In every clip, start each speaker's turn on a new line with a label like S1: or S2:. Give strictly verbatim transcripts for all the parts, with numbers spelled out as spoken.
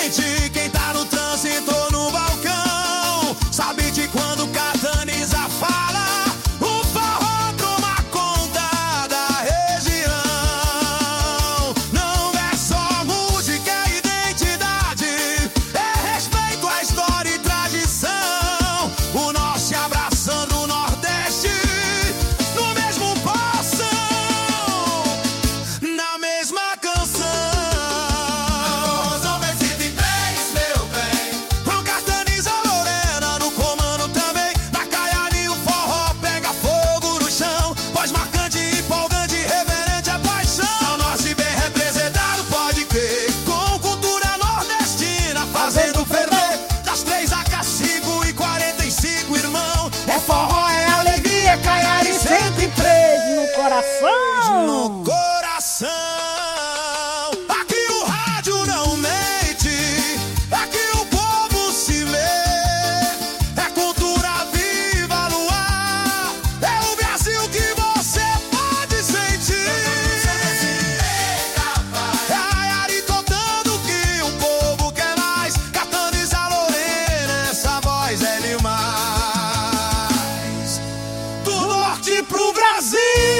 S1: Quem tá no trânsito ou no balcão sabe de quando Cataniza fala. O forró toma conta da região. Não é só música, é identidade, é respeito à história e tradição. O norte abraçando o nordeste no mesmo poção, na mesma canção.
S2: Coração.
S1: No coração. Aqui o rádio não mente, aqui o povo se vê. É cultura viva no ar, é o Brasil que você pode sentir. É a Ari contando que o povo quer mais. Cataniza Lorena, essa voz é demais. Do norte pro Brasil,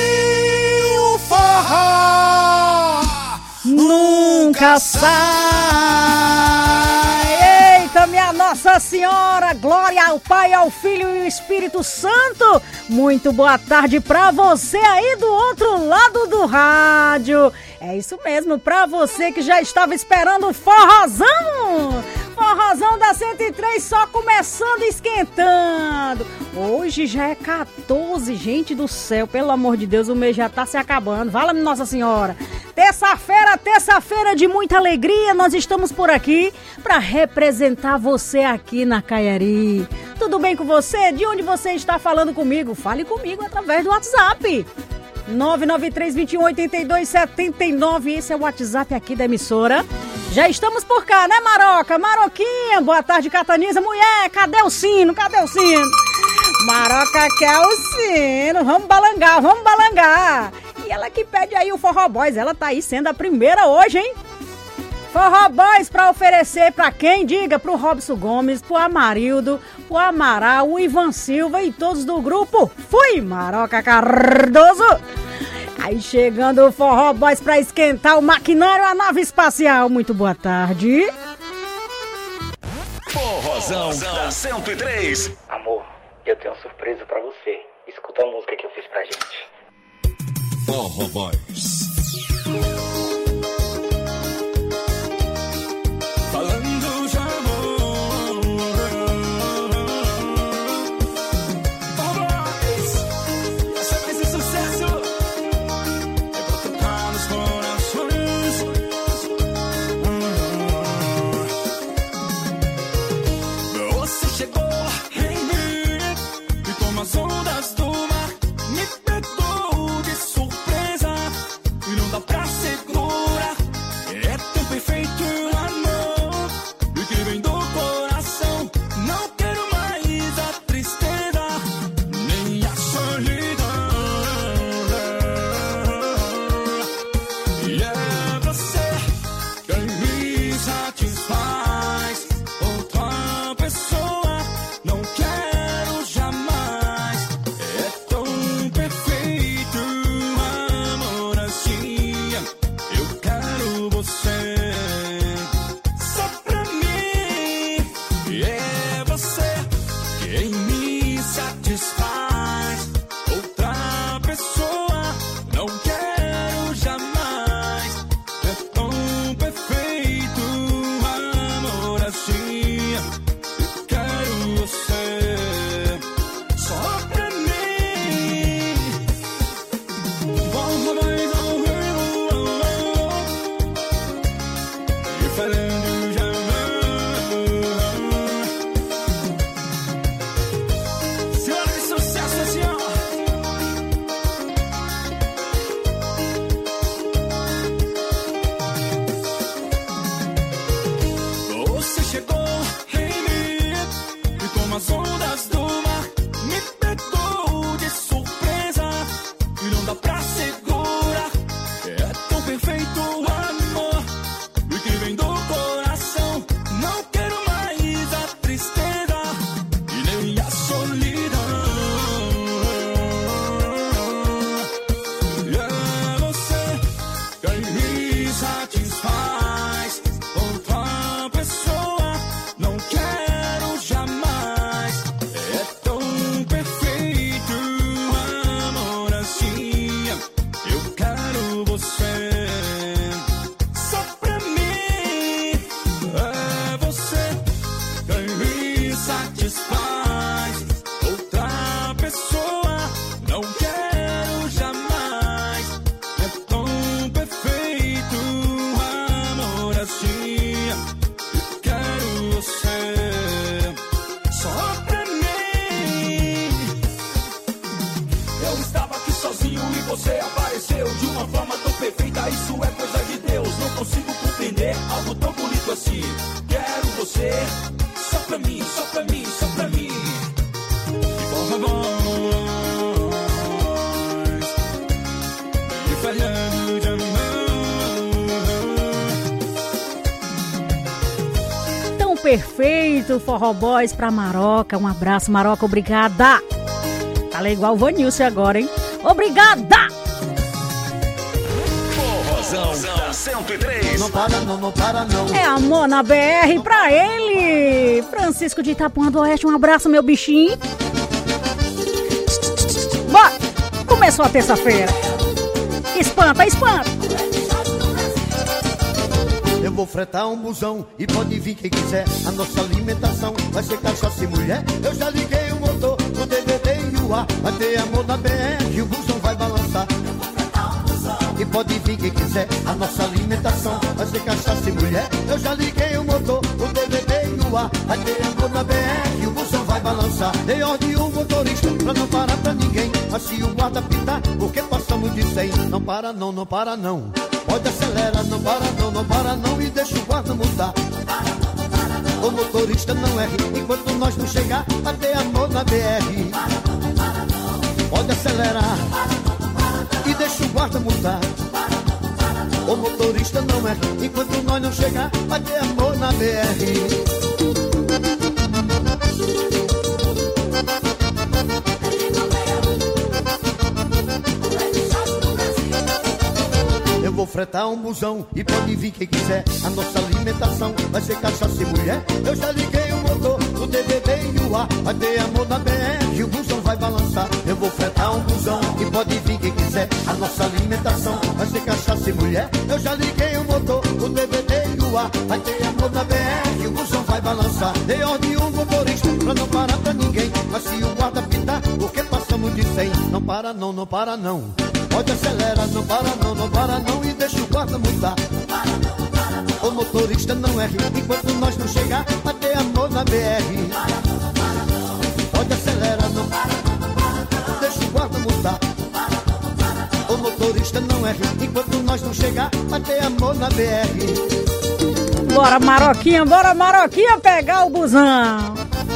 S2: nunca sai. Eita, minha Nossa Senhora, glória ao Pai, ao Filho e ao Espírito Santo. Muito boa tarde pra você aí do outro lado do rádio. É isso mesmo, pra você que já estava esperando o forrozão. Forrozão da cento e três só começando, esquentando. Hoje já é quatorze, gente do céu, pelo amor de Deus, o mês já tá se acabando. Fala-me, Nossa Senhora. Terça-feira, terça-feira de muita alegria, nós estamos por aqui para representar você aqui na Caiari. Tudo bem com você? De onde você está falando comigo? Fale comigo através do WhatsApp. nove nove três, dois um, oito dois sete nove, esse é o WhatsApp aqui da emissora. Já estamos por cá, né, Maroca? Maroquinha, boa tarde, Cataniza. Mulher, cadê o sino? Cadê o sino? Maroca quer o sino, vamos balangar, vamos balangar. E ela que pede aí o Forró Boys, ela tá aí sendo a primeira hoje, hein? Forró Boys pra oferecer pra quem? Diga, pro Robson Gomes, pro Amarildo, pro Amaral, o Ivan Silva e todos do grupo. Fui, Maroca Cardoso! Aí chegando o Forró Boys pra esquentar o maquinário, a nave espacial. Muito boa tarde.
S3: Forrozão da cento e três.
S4: Amor, eu tenho uma surpresa pra você. Escuta a música que eu fiz pra gente.
S3: Forró Boys.
S1: Falando de amor. Forró Boys, essa vai ser sucesso. É pra tocar nos corações. Você chegou em mim e como as ondas do mar me pegou de surpresa. Não quero mais a tristeza e nem a solidão. É você quem me satisfaz. Outra pessoa não quero jamais. É tão perfeito amor assim. Eu quero você. Só pra mim. É você quem me satisfaz. Outra pessoa não quero jamais. É tão perfeito amor assim. Eu quero você. Só pra mim. Eu estava aqui sozinho e você apareceu de uma forma tão perfeita. Isso é coisa de Deus. Não consigo compreender algo tão bonito assim. Quero você. Só pra mim, só pra mim, só pra mim. E por favor, me falhando de amor.
S2: Tão perfeito, Forró Boys pra Maroca. Um abraço, Maroca, obrigada. Fala igual o Vanilson agora, hein? Obrigada!
S3: Forrozão da cento e três.
S5: Não para não, não para não.
S2: É amor na B R pra ele! Francisco de Itapuã do Oeste, um abraço, meu bichinho. Bora! Começou a terça-feira. Espanta, espanta!
S5: Eu vou fretar um busão e pode vir quem quiser. A nossa alimentação vai ser cachaça e mulher. Eu já liguei o motor, o D V D e o ar. Vai ter amor na B R e o busão vai balançar. E pode vir quem quiser. A nossa alimentação vai ser cachaça e mulher. Eu já liguei o motor, o D V D e o ar. Vai ter amor na B R e o busão vai balançar. Dei ordem o motorista pra não parar pra ninguém. Mas se o guarda pitar, porque passamos de cem. Não para não, não para não. Pode acelerar, não para não, não para não. E deixa o guarda mudar. O motorista não erre enquanto nós não chegar. Vai ter amor na B R. Pode acelerar e deixa o guarda mudar. O motorista não erra enquanto nós não chegar. Vai ter amor na B R. Eu vou fretar um busão e pode vir quem quiser. A nossa alimentação vai ser cachaça e mulher. Eu já liguei o motor, o D V D e o ar. Vai ter amor na B R e o busão vai balançar. Eu vou fretar um busão e pode vir quem quiser. A nossa alimentação vai ser cachaça e mulher. Eu já liguei o motor, o D V D e o ar. Vai ter amor na B R e o busão vai balançar. Dei ordem um motorista pra não parar pra ninguém. Mas se o guarda pitar, porque passamos de cem. Não para não, não para não. Pode acelerar, não para não, não para não. E deixa o guarda mudar. O motorista não erre enquanto nós não chegar. Vai ter amor na B R. Pode acelerar, não deixa o guarda mudar. O motorista não erre enquanto nós não chegar. Vai ter amor na B R.
S2: Bora, Maroquinha, bora, Maroquinha, pegar o busão.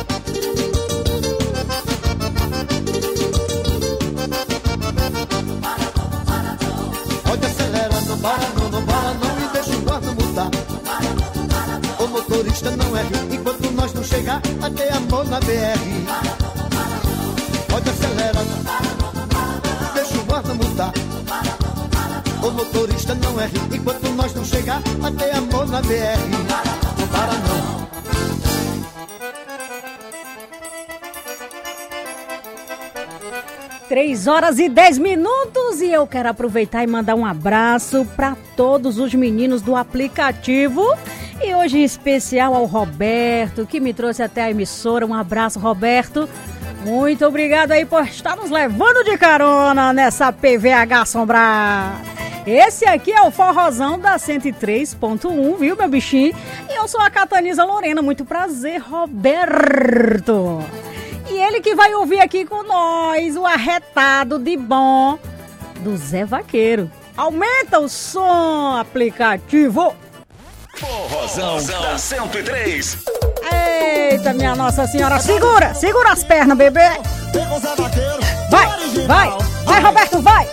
S5: Pode acelerar, não para não, não para não. E deixa o guarda mudar. O motorista não erre enquanto nós não chegar. Vai ter amor na B R. Pode acelerar, deixa o guarda mudar. O motorista não erre enquanto nós não chegar. Vai ter amor na B R. Não para não.
S2: Três horas e dez minutos e eu quero aproveitar e mandar um abraço para todos os meninos do aplicativo e hoje em especial ao Roberto, que me trouxe até a emissora. Um abraço, Roberto. Muito obrigado aí por estar nos levando de carona nessa P V H assombrada. Esse aqui é o Forrozão da cento e três ponto um, viu, meu bichinho? E eu sou a Cataniza Lorena. Muito prazer, Roberto. E ele que vai ouvir aqui com nós o arretado de bom do Zé Vaqueiro. Aumenta o som, aplicativo.
S3: Forrozão da cento e três.
S2: Eita, minha Nossa Senhora. Segura, segura as pernas, bebê. Vai, vai, vai, Roberto, vai.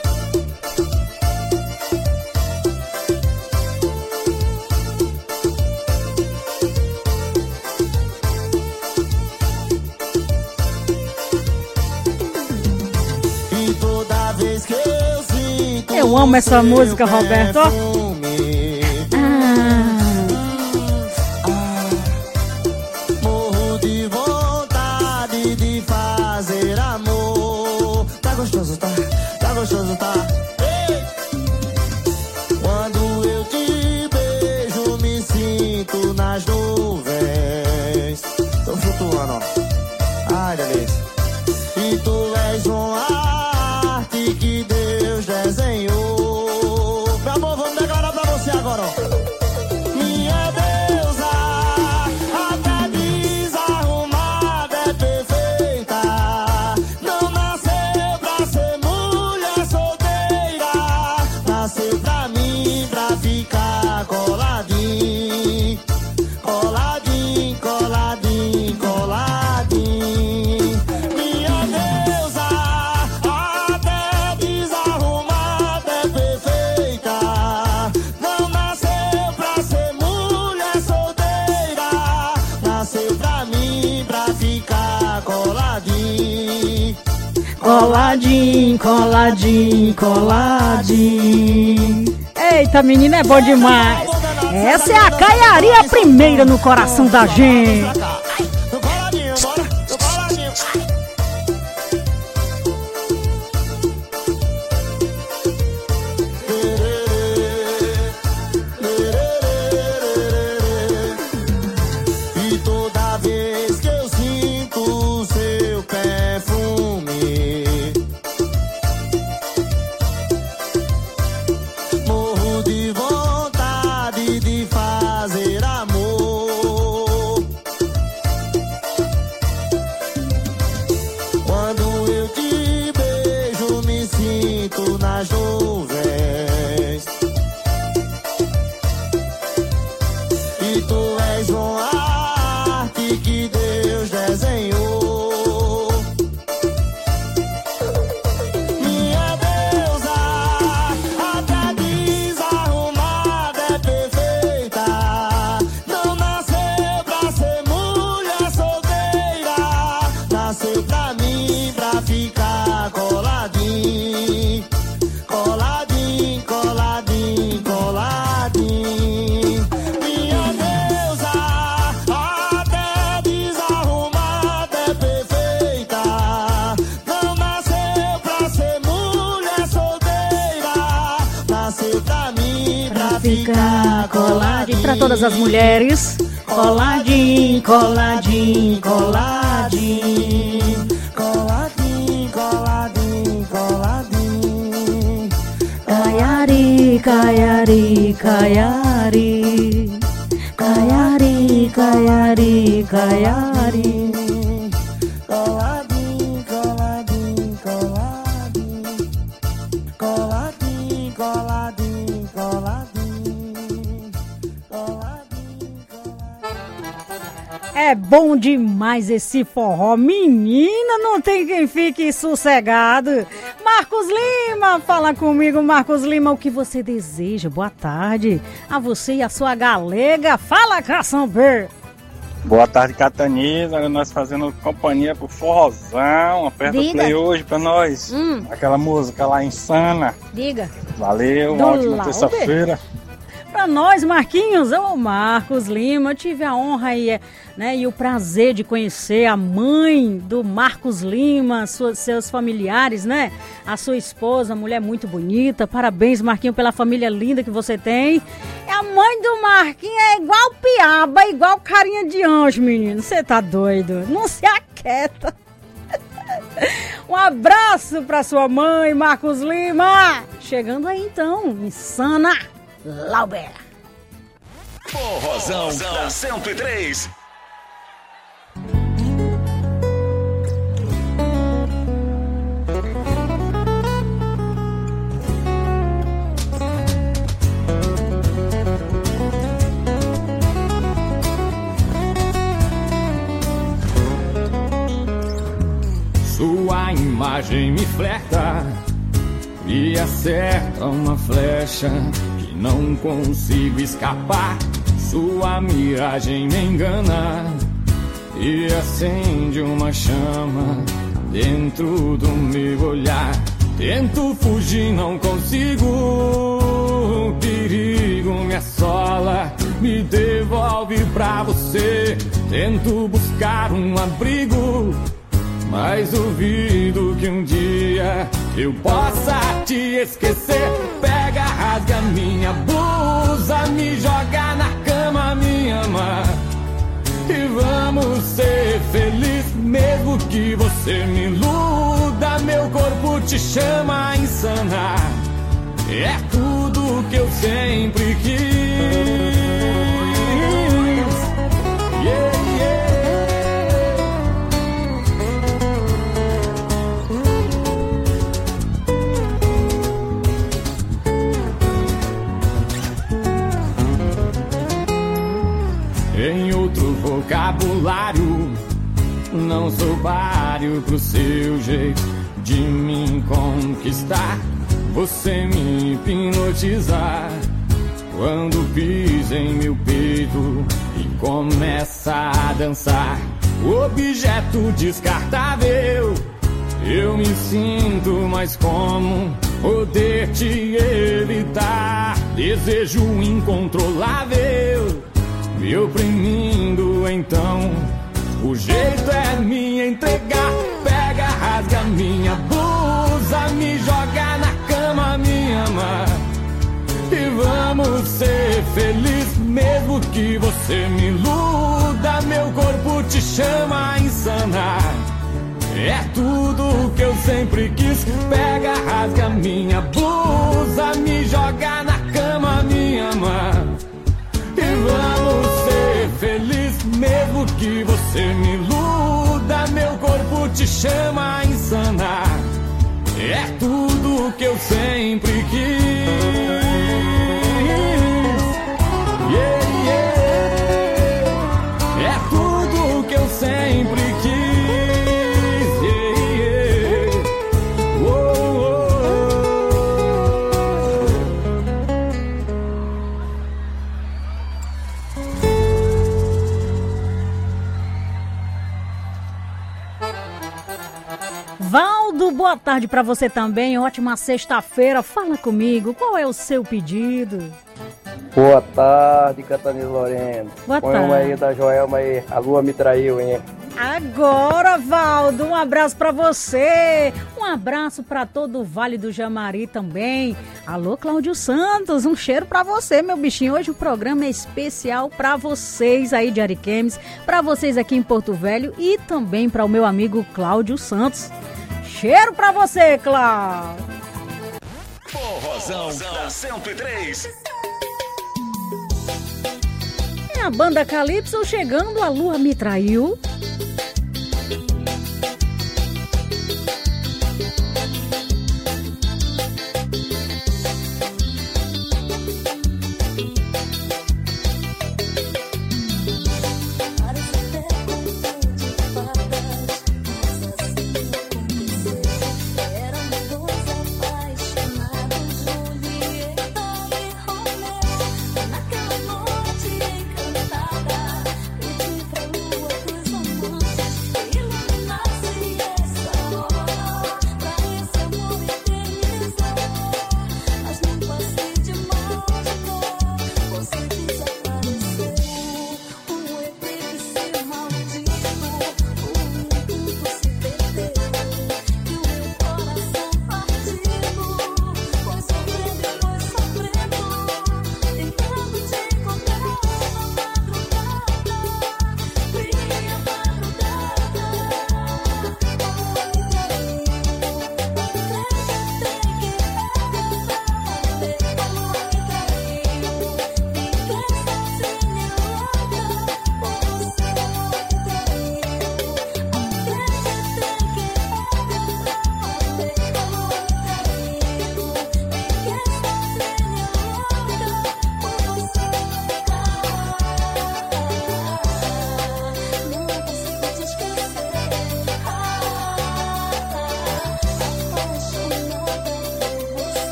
S2: Eu amo essa música, Roberto. Ah.
S1: Morro de vontade de fazer amor. Tá gostoso, tá? Tá gostoso, tá? Ei! Quando eu te beijo, me sinto nas nuvens. Tô flutuando, ó. Ai, delícia. E tu és uma arte que Deus desenhou. Meu amor, vamos declarar pra você agora, ó. Minha deusa, até desarrumada é perfeita. Não nasceu pra ser mulher solteira. Nasceu pra mim, pra ficar coladinho. Coladinho, coladinho, coladinho. Minha deusa, até desarrumada é perfeita. Não nasceu pra ser mulher solteira. Nasceu pra mim, pra ficar coladinho.
S2: Coladinho, coladinho, coladinho. Eita, menina, é bom demais. Essa é a caiaria, a primeira no coração da gente.
S1: Tô coladinho, bora, tô coladinho. E toda vez que eu sinto o seu perfume, morro de vontade de fazer amor. Quando eu te beijo, me sinto nas nuvens. E tu és uma arte que Deus desenhou. Minha deusa, até desarrumada é perfeita. Não nasceu pra ser mulher solteira. Nasceu pra mim, pra ficar coladinho. Coladinho, coladinho, coladinho. Minha deusa, até desarrumada é perfeita. Não nasceu pra ser mulher solteira. Nasceu pra mim, pra ficar
S2: Coladinho pra todas as mulheres. Coladinho, coladinho, coladinho.
S1: Coladinho, coladinho, coladinho.
S2: Caiari, caiari, caiari. Caiari, caiari, caiari.
S1: Coladinho, coladinho, coladinho. Coladinho, coladinho, coladinho. Coladinho, coladinho.
S2: É bom demais esse forró. Menina, não tem quem fique sossegado. Marcos Lima, fala comigo, Marcos Lima, o que você deseja? Boa tarde a você e a sua galega. Fala, Cação B.
S6: Boa tarde, Cataniza. Nós fazendo companhia pro forrozão. Aperta o
S2: Diga.
S6: play hoje pra nós.
S2: Hum.
S6: Aquela música lá insana.
S2: Diga.
S6: Valeu,
S2: Do
S6: uma ótima
S2: Lauber.
S6: terça-feira.
S2: Pra nós, Marquinhos, ô Marcos Lima, eu tive a honra e, né, e o prazer de conhecer a mãe do Marcos Lima, suas, seus familiares, né? A sua esposa, mulher muito bonita. Parabéns, Marquinhos, pela família linda que você tem. E a mãe do Marquinhos é igual piaba, igual carinha de anjo, menino. Você tá doido? Não se aquieta. Um abraço pra sua mãe, Marcos Lima. Chegando aí, então, insana. Lauber.
S3: Forrozão da cento e três.
S7: Sua imagem me flerta, me acerta uma flecha que não consigo escapar. Sua miragem me engana e acende uma chama dentro do meu olhar. Tento fugir, não consigo. O perigo me assola, me devolve pra você. Tento buscar um abrigo, mas duvido que um dia eu possa te esquecer. Pega, rasga minha blusa, me joga na cama, me ama. E vamos ser felizes, mesmo que você me iluda. Meu corpo te chama insana, é tudo que eu sempre quis. Yeah, yeah. Em outro vocabulário, não sou páreo pro seu jeito de me conquistar. Você me hipnotizar quando pisa em meu peito e começa a dançar. Objeto descartável, eu me sinto mais como poder te evitar. Desejo incontrolável me oprimindo, então o jeito é me entregar. Pega, rasga minha blusa, me joga na cama, me ama. E vamos ser felizes, mesmo que você me iluda. Meu corpo te chama insana, é tudo que eu sempre quis. Pega, rasga minha blusa, me joga na cama, me ama. E vamos ser felizes, mesmo que você me iluda. Meu corpo te chama insana, é tudo que eu sempre quis. Yeah, yeah. É tudo que eu sempre quis. Yeah, yeah. Oh, oh,
S2: Valdo, boa tarde pra você também. Ótima sexta-feira. Fala comigo, qual é o seu pedido?
S8: Boa tarde, Catanise Lorena.
S2: Boa
S8: Põe
S2: tarde.
S8: uma aí da Joelma aí. A lua me traiu, hein?
S2: Agora, Valdo, um abraço pra você. Um abraço pra todo o Vale do Jamari também. Alô, Cláudio Santos, um cheiro pra você, meu bichinho. Hoje o programa é especial pra vocês aí de Ariquemes, pra vocês aqui em Porto Velho e também pra o meu amigo Cláudio Santos. Cheiro pra você, Cláudio.
S3: Forrozão da cento e três.
S2: É a banda Calypso chegando, a lua me traiu.
S9: Naquela noite encantada, pedi pra lua cruzar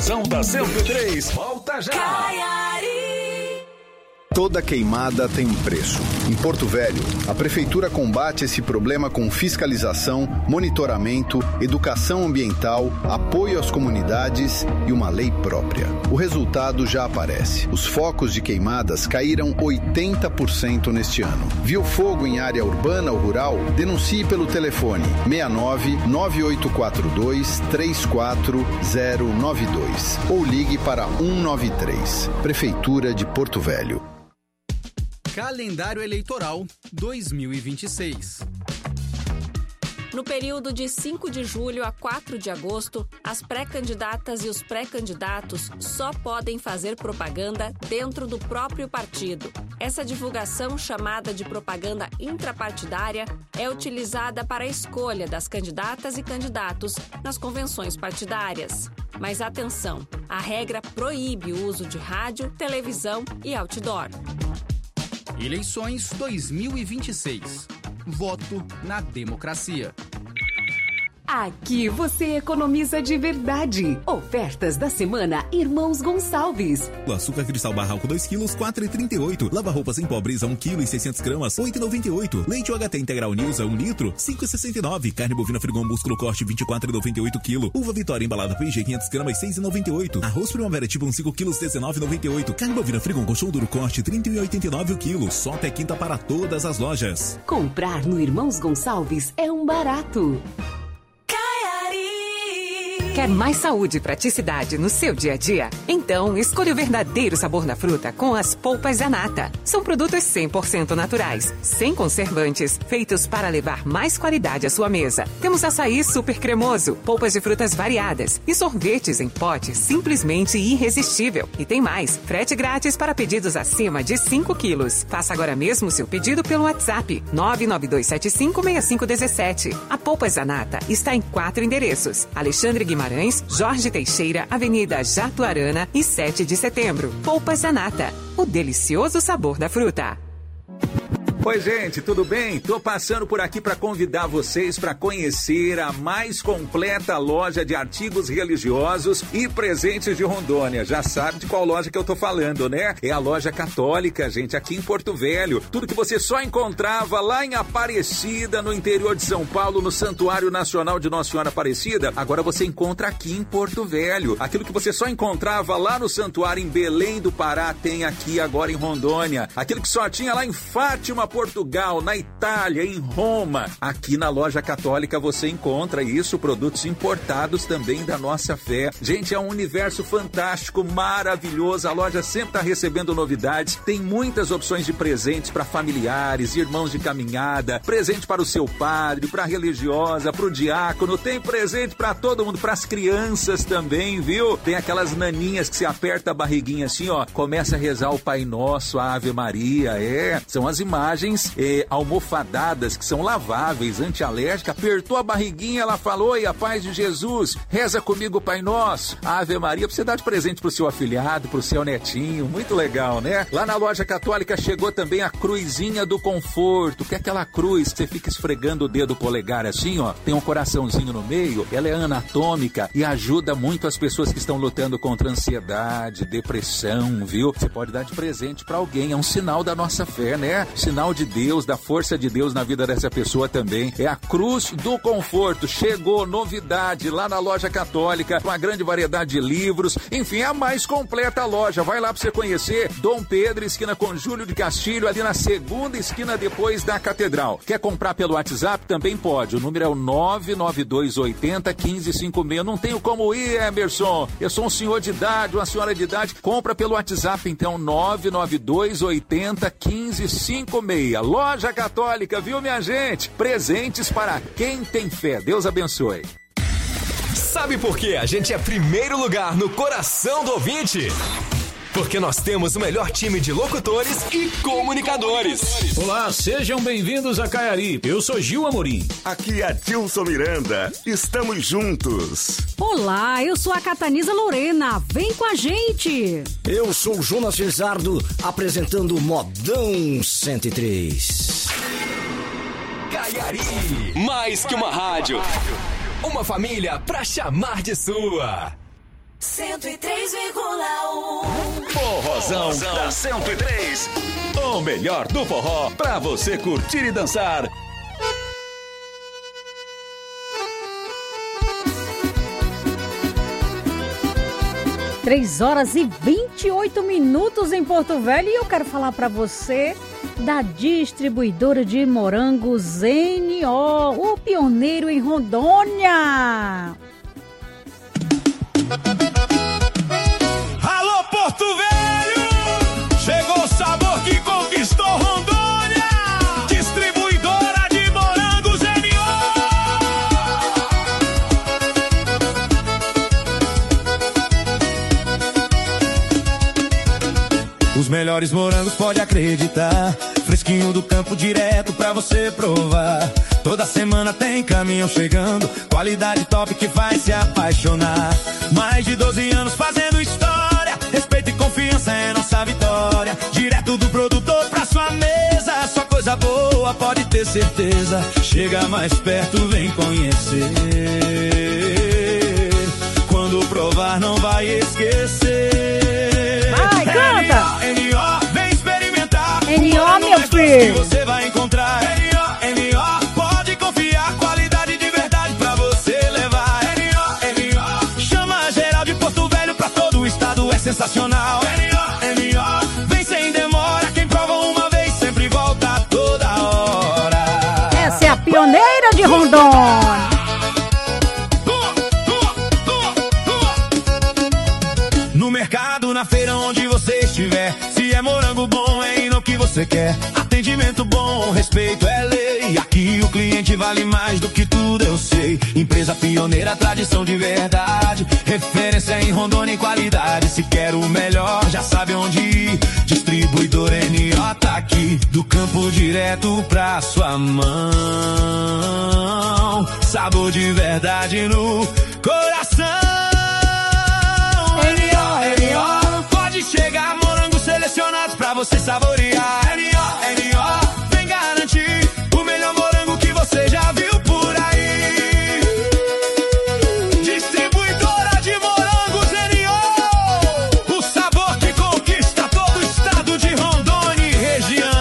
S3: Forrozão da cento e três. Volta já.
S9: Toda queimada tem um preço. Em Porto Velho, a Prefeitura combate esse problema com fiscalização, monitoramento, educação ambiental, apoio às comunidades e uma lei própria. O resultado já aparece. Os focos de queimadas caíram oitenta por cento neste ano. Viu fogo em área urbana ou rural? Denuncie pelo telefone seis nove nove oito quatro dois três quatro zero nove dois ou ligue para um nove três. Prefeitura de Porto Velho.
S10: Calendário Eleitoral dois mil e vinte e seis.
S11: No período de cinco de julho a quatro de agosto, as pré-candidatas e os pré-candidatos só podem fazer propaganda dentro do próprio partido. Essa divulgação, chamada de propaganda intrapartidária, é utilizada para a escolha das candidatas e candidatos nas convenções partidárias. Mas atenção, a regra proíbe o uso de rádio, televisão e outdoor.
S10: Eleições dois mil e vinte e seis. Voto na democracia.
S12: Aqui você economiza de verdade. Ofertas da semana Irmãos Gonçalves.
S13: O açúcar cristal barra álcool dois quilos, quatro reais e trinta e oito centavos. Lava roupas em pó Brisa um quilo e seiscentos gramas, oito reais e noventa e oito centavos. Leite U H T Integral Nilza um litro, cinco reais e sessenta e nove centavos. Carne bovina Frigon Músculo Corte vinte e quatro reais e noventa e oito centavos. Uva Vitória embalada P G quinhentos gramas, seis reais e noventa e oito centavos. Arroz Primavera tipo um cinco quilos, dezenove reais e noventa e oito centavos. Carne bovina Frigon Colchão Duro Corte trinta reais e oitenta e nove centavos o quilo. Só até quinta para todas as lojas.
S12: Comprar no Irmãos Gonçalves é um barato. Quer mais saúde e praticidade no seu dia a dia? Então, escolha o verdadeiro sabor da fruta com as polpas Zanata. São produtos cem por cento naturais, sem conservantes, feitos para levar mais qualidade à sua mesa. Temos açaí super cremoso, polpas de frutas variadas e sorvetes em pote simplesmente irresistível. E tem mais, frete grátis para pedidos acima de cinco quilos. Faça agora mesmo seu pedido pelo WhatsApp nove nove dois sete cinco seis cinco um sete. A Polpas Zanata está em quatro endereços: Alexandre Guimarães, Jorge Teixeira, Avenida Jatuarana e sete de setembro. Polpas Zanata, o delicioso sabor da fruta.
S14: Oi, gente, tudo bem? Tô passando por aqui para convidar vocês para conhecer a mais completa loja de artigos religiosos e presentes de Rondônia. Já sabe de qual loja que eu tô falando, né? É a Loja Católica, gente, aqui em Porto Velho. Tudo que você só encontrava lá em Aparecida, no interior de São Paulo, no Santuário Nacional de Nossa Senhora Aparecida, agora você encontra aqui em Porto Velho. Aquilo que você só encontrava lá no Santuário em Belém do Pará, tem aqui agora em Rondônia. Aquilo que só tinha lá em Fátima, Portugal, na Itália, em Roma. Aqui na Loja Católica você encontra isso, produtos importados também da nossa fé. Gente, é um universo fantástico, maravilhoso. A loja sempre está recebendo novidades. Tem muitas opções de presentes para familiares, irmãos de caminhada, presente para o seu padre, para a religiosa, para o diácono. Tem presente para todo mundo, para as crianças também, viu? Tem aquelas naninhas que se aperta a barriguinha assim, ó, começa a rezar o Pai Nosso, a Ave Maria. É, são as imagens Eh, almofadadas que são laváveis, antialérgica. Apertou a barriguinha, ela falou: oi, a paz de Jesus, reza comigo o Pai Nosso, a Ave Maria, pra você dar de presente pro seu afilhado, pro seu netinho. Muito legal, né? Lá na Loja Católica chegou também a Cruzinha do Conforto, que é aquela cruz que você fica esfregando o dedo polegar assim, ó, tem um coraçãozinho no meio. Ela é anatômica e ajuda muito as pessoas que estão lutando contra ansiedade, depressão, viu? Você pode dar de presente pra alguém, é um sinal da nossa fé, né? Sinal de Deus, da força de Deus na vida dessa pessoa também. É a Cruz do Conforto. Chegou novidade lá na Loja Católica, uma grande variedade de livros. Enfim, é a mais completa loja. Vai lá pra você conhecer. Dom Pedro, esquina com Júlio de Castilho, ali na segunda esquina depois da Catedral. Quer comprar pelo WhatsApp? Também pode. O número é o nove nove dois oito zero, um cinco cinco seis. Não tenho como ir, Emerson. Eu sou um senhor de idade, uma senhora de idade. Compra pelo WhatsApp, então, nove nove dois oito zero, um cinco cinco seis. Loja Católica, viu, minha gente? Presentes para quem tem fé. Deus abençoe.
S15: Sabe por que a gente é primeiro lugar no coração do ouvinte? Porque nós temos o melhor time de locutores e comunicadores.
S16: Olá, sejam bem-vindos a Caiari. Eu sou Gil Amorim.
S17: Aqui é Tilson Miranda. Estamos juntos.
S18: Olá, eu sou a Cataniza Lorena. Vem com a gente.
S19: Eu sou o Jonas Felizardo, apresentando Modão cento e três.
S15: Caiari. Mais que uma rádio. Uma família pra chamar de sua.
S1: cento e três vírgula um.
S3: Forrozão da cento e três. O melhor do forró pra você curtir e dançar.
S2: três horas e vinte e oito minutos em Porto Velho e eu quero falar para você da distribuidora de morangos N O, o pioneiro em Rondônia.
S1: Alô, Porto Velho! Chegou o sabor que conquistou Rondônia! Distribuidora de morangos N O. Os melhores morangos, pode acreditar. Fresquinho do campo direto pra você provar. Toda semana tem caminhão chegando. Qualidade top que vai se apaixonar. Mais de doze anos fazendo história. Respeito e confiança é nossa vitória. Direto do produtor pra sua mesa. Só coisa boa, pode ter certeza. Chega mais perto, vem conhecer. Quando provar não vai esquecer.
S2: Vai, canta!
S1: N O, vem experimentar.
S2: N O, meu filho.
S1: Que você vai encontrar. N O, N O, pode confiar. Qualidade de verdade pra você levar. N O, N O, chama geral de Porto Velho pra todo o estado, é sensacional. N O, N O, vem sem demora. Quem prova uma vez sempre volta toda hora.
S2: Essa é a pioneira de Rondônia.
S1: No mercado, na feira, onde você estiver. Se é morango bom, é N O que você quer. Atendimento bom, respeito é lei. Aqui o cliente vale mais do que tudo, eu sei. Empresa pioneira, tradição de verdade. Referência em Rondônia em qualidade. Se quer o melhor, já sabe onde ir. Distribuidor N O tá aqui. Do campo direto pra sua mão. Sabor de verdade no coração. N O, N O, pode chegar, morangos selecionados pra você saborear. N O, N O, vem garantir o melhor morango que você já viu por aí. Distribuidora de morangos N O, o sabor que conquista todo o estado de Rondônia e região.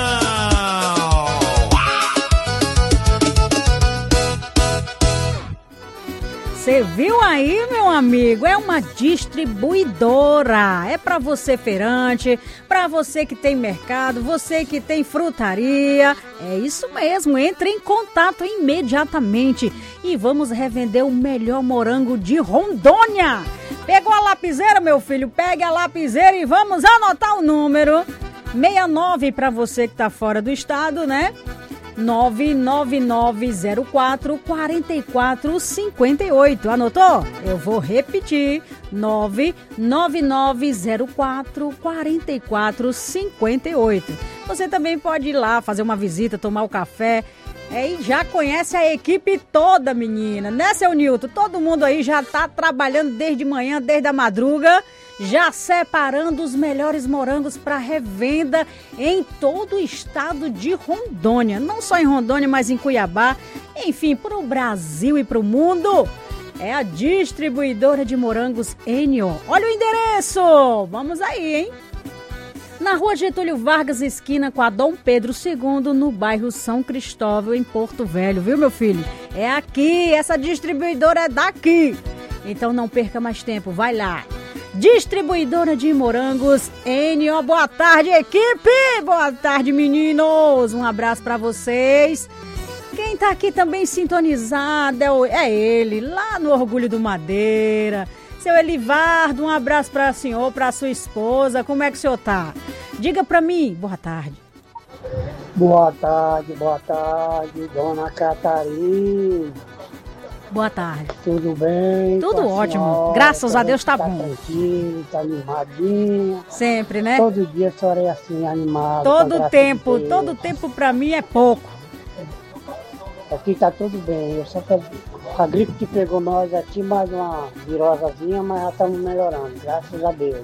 S2: Você viu aí, meu amigo? É uma distribuidora. É para você feirante, para você que tem mercado, você que tem frutaria. É isso mesmo, entre em contato imediatamente e vamos revender o melhor morango de Rondônia. Pegou a lapiseira, meu filho? Pegue a lapiseira e vamos anotar o número. sessenta e nove para você que tá fora do estado, né? nove nove nove zero quatro quatro quatro cinco oito. Anotou? Eu vou repetir. nove nove nove zero quatro quatro quatro cinco oito. Você também pode ir lá fazer uma visita, tomar o café. É, e já conhece a equipe toda, menina, né, seu Nilton? Todo mundo aí já tá trabalhando desde manhã, desde a madruga, já separando os melhores morangos para revenda em todo o estado de Rondônia. Não só em Rondônia, mas em Cuiabá. Enfim, para o Brasil e para o mundo. É a distribuidora de morangos N O. Olha o endereço! Vamos aí, hein? Na rua Getúlio Vargas, esquina com a Dom Pedro segundo, no bairro São Cristóvão, em Porto Velho, viu, meu filho? É aqui, essa distribuidora é daqui. Então não perca mais tempo, vai lá. Distribuidora de morangos N O. Boa tarde, equipe! Boa tarde, meninos! Um abraço pra vocês. Quem tá aqui também sintonizado é, o, é ele, lá no Orgulho do Madeira. Seu Elivardo, um abraço para o senhor, para a sua esposa. Como é que o senhor tá? Diga para mim. Boa tarde.
S20: Boa tarde, boa tarde, dona Catarina.
S2: Boa tarde.
S20: Tudo bem?
S2: Tudo ótimo. Senhora? Graças a Deus tá, tá bom.
S20: Tranquilo, tá animadinha.
S2: Sempre, né?
S20: Todo dia a senhora é assim, animada.
S2: Todo tempo, de todo tempo para mim é pouco.
S20: Aqui tá tudo bem. Eu só tô... A gripe que pegou nós aqui, mais uma virosazinha, mas já estamos melhorando, graças a Deus.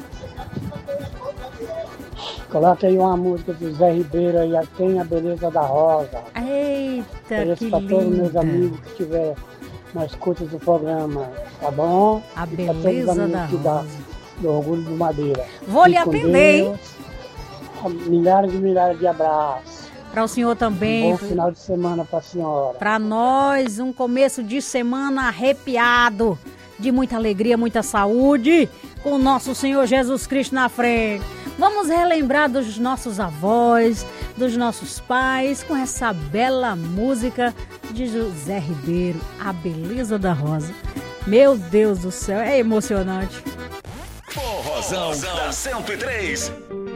S20: Coloca aí uma música do Zé Ribeiro aí, Tem a Beleza da Rosa.
S2: Eita,
S20: Ofereço
S2: que
S20: pra
S2: linda.
S20: todos meus amigos que estiver na escuta do programa, tá bom?
S2: A
S20: E pra
S2: beleza
S20: todos os amigos
S2: da
S20: que dá do Orgulho do Madeira.
S2: Vou lhe
S20: Fique com
S2: atender, hein?
S20: Deus. Milhares e milhares de abraços.
S2: Para o senhor também.
S20: Um bom final de semana para a senhora.
S2: Para nós, um começo de semana arrepiado, de muita alegria, muita saúde, com o nosso Senhor Jesus Cristo na frente. Vamos relembrar dos nossos avós, dos nossos pais, com essa bela música de José Ribeiro, A Beleza da Rosa. Meu Deus do céu, é emocionante.
S3: Forrozão da cento e três.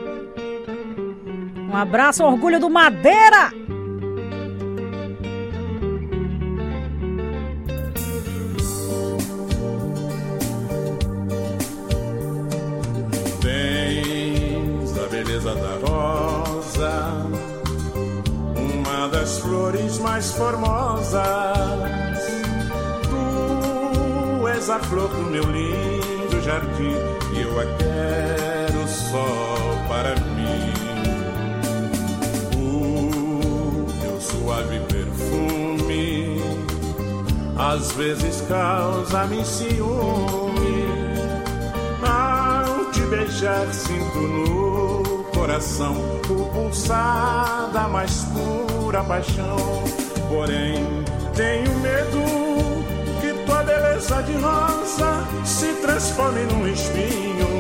S2: Um abraço, Orgulho do Madeira!
S21: Tens a beleza da rosa, uma das flores mais formosas. Tu és a flor do meu lindo jardim e eu a quero só para mim. O teu suave perfume às vezes causa-me ciúme. Ao te beijar sinto no coração o pulsar da mais pura paixão. Porém tenho medo que tua beleza de rosa se transforme num espinho.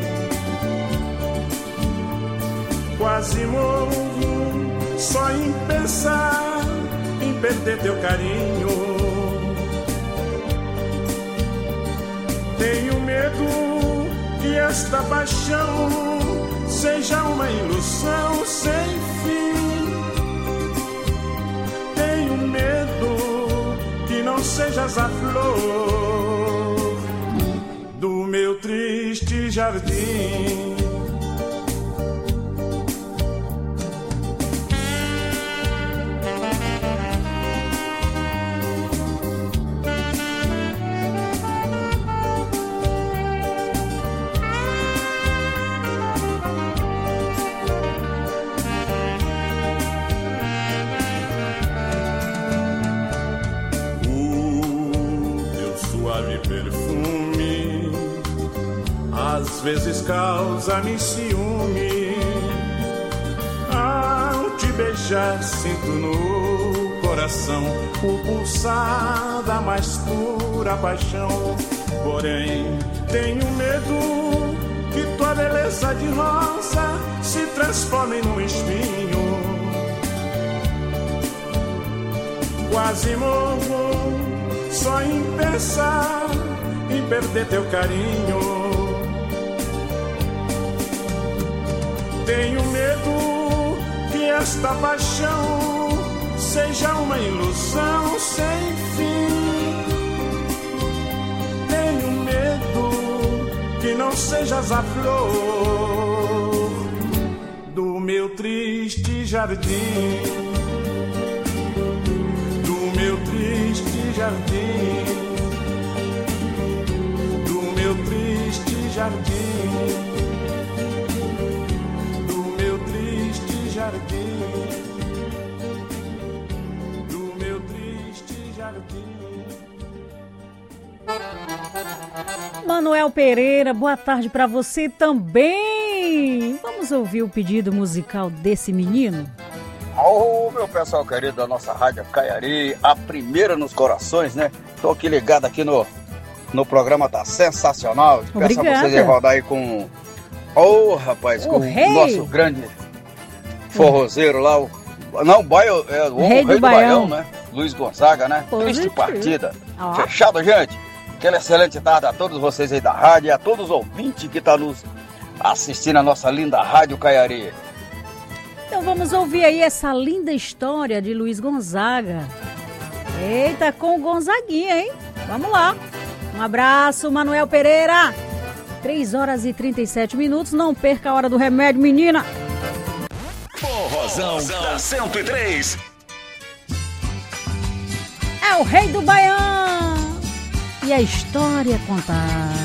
S21: Quase morro só em pensar em perder teu carinho. Tenho medo que esta paixão seja uma ilusão sem fim. Tenho medo que não sejas a flor do meu triste jardim. Perfume às vezes causa-me ciúme. Ao te beijar sinto no coração o pulsar da mais pura paixão. Porém tenho medo que tua beleza de rosa se transforme num espinho. Quase morro só em pensar em perder teu carinho. Tenho medo que esta paixão seja uma ilusão sem fim. Tenho medo que não sejas a flor do meu triste jardim. Do meu triste jardim, do meu triste jardim, do meu triste jardim, do meu triste jardim.
S2: Manuel Pereira, boa tarde pra você também. Vamos ouvir o pedido musical desse menino?
S22: Ô, oh, meu pessoal querido da nossa Rádio Caiari, a primeira nos corações, né? Tô aqui ligado aqui no, no programa, tá sensacional. Peço a vocês aí rodar aí com... Ô, oh, rapaz, o com rei. O nosso grande forrozeiro lá, o... Não, o baio, é o rei, rei do, do Baião, né? Luiz Gonzaga, né? Triste partida. Ah. Fechado, gente? Aquela excelente tarde a todos vocês aí da rádio e a todos os ouvintes que estão tá nos assistindo a nossa linda Rádio Caiari.
S2: Então vamos ouvir aí essa linda história de Luiz Gonzaga. Eita, com o Gonzaguinha, hein? Vamos lá. Um abraço, Manuel Pereira. três horas e trinta e sete minutos. Não perca a hora do remédio, menina.
S3: Forrozão da cento e três.
S2: É o rei do Baião. E a história a contar.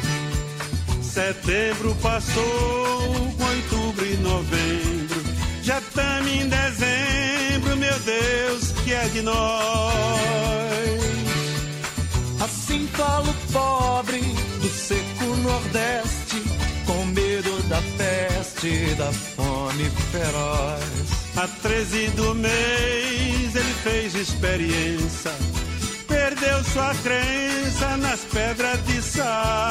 S1: Setembro passou, com outubro e novembro,
S21: Já estamos em dezembro, meu Deus, que é de nós.
S1: Assim fala o pobre do seco Nordeste, com medo da peste e da fome feroz.
S21: A treze do mês ele fez experiência, perdeu sua crença nas pedras de sal.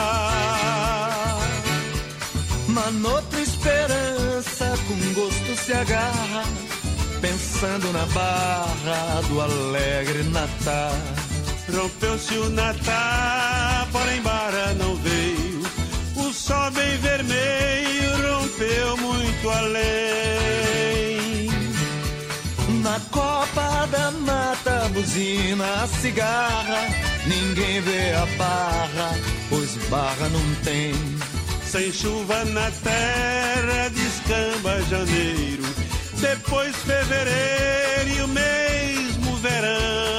S1: Mas noutra esperança com gosto se agarra, pensando na barra do alegre Natal.
S21: Rompeu-se o Natal, porém Barra não veio. O sol bem vermelho rompeu muito além.
S1: Na copa da mata, buzina a cigarra, ninguém vê a barra, pois barra não tem.
S21: Sem chuva na terra, descamba janeiro, depois fevereiro e o mesmo verão.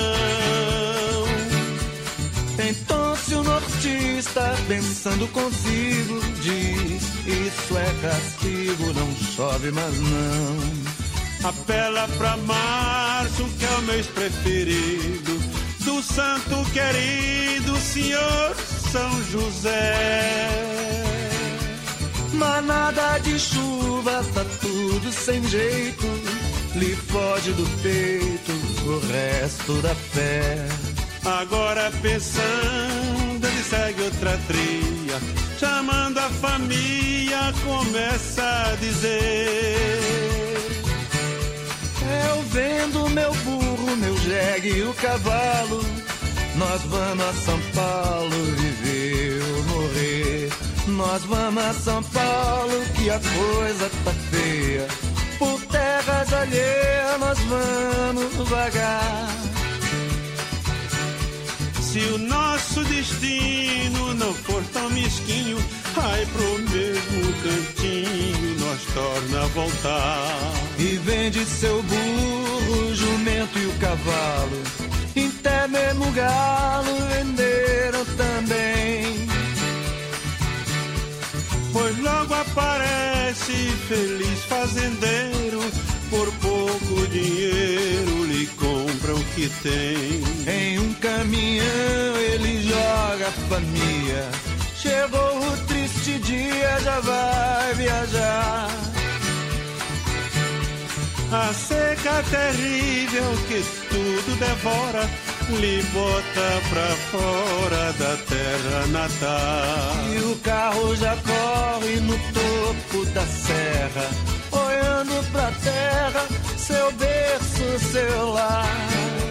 S1: Então se o nortista, pensando consigo, diz: isso é castigo, não chove mais não.
S21: Apela pra março, que é o mês preferido do santo querido Senhor São José.
S1: Mas nada de chuva, tá tudo sem jeito, lhe foge do peito o resto da fé.
S21: Agora pensando, ele segue outra trilha, chamando a família, começa a dizer:
S1: eu vendo meu burro, meu jegue e o cavalo, nós vamos a São Paulo viver ou morrer. Nós vamos a São Paulo que a coisa tá feia, por terras alheias nós vamos vagar.
S21: Se o nosso destino não for tão mesquinho, ai pro mesmo cantinho nós torna a voltar.
S1: E vende seu burro, o jumento e o cavalo, até mesmo o galo venderam também.
S21: Pois logo aparece feliz fazendeiro, por pouco dinheiro lhe compra o que tem.
S1: Em um caminhão ele joga a família, chegou o triste dia, já vai viajar.
S21: A seca terrível que tudo devora, lhe bota pra fora da terra natal.
S1: E o carro já corre no topo da serra, olhando pra terra, seu berço, seu lar.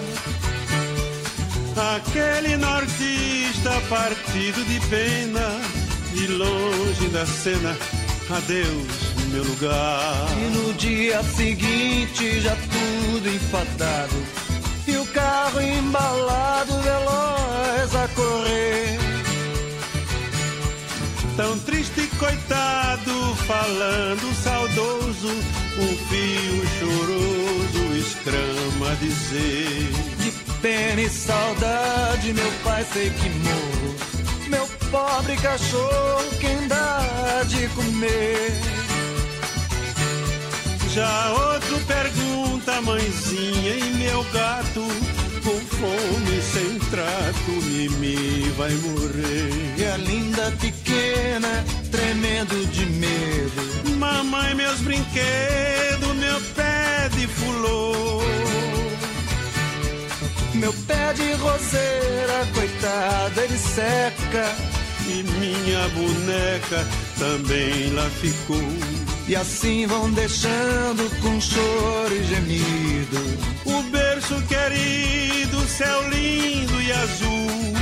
S21: Aquele nortista partido de pena, de longe da cena, adeus meu lugar.
S1: E no dia seguinte já tudo enfadado, e o carro embalado veloz a correr.
S21: Tão triste coitado, falando saudoso, um fio choroso exclama a dizer:
S1: de pena e saudade meu pai sei que morro, meu pobre cachorro quem dá de comer.
S21: Já outro pergunta, mãezinha, e meu gato, com fome, sem trato, Mimi vai morrer.
S1: E a linda pequena, tremendo de medo:
S21: mamãe, meus brinquedos, meu pé de fulô.
S1: Meu pé de roseira, coitada, ele seca,
S21: e minha boneca também lá ficou.
S1: E assim vão deixando com choro e gemido
S21: o berço querido, céu lindo e azul.